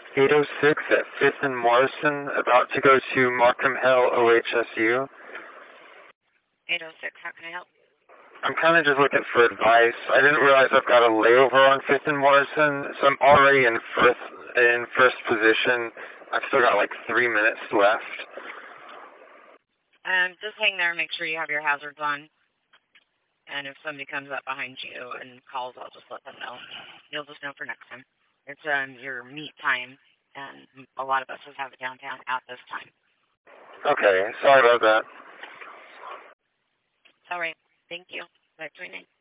806 at 5th and Morrison, about to go to Markham Hill OHSU. 806, how can I help? I'm kind of just looking for advice. I didn't realize I've got a layover on 5th and Morrison, so I'm already in first position. I've still got like 3 minutes left. Just hang there and make sure you have your hazards on. And if somebody comes up behind you and calls, I'll just let them know. You'll just know for next time. It's your meet time, and a lot of us have it downtown at this time. Okay, sorry about that. All right. Thank you. Back to your name.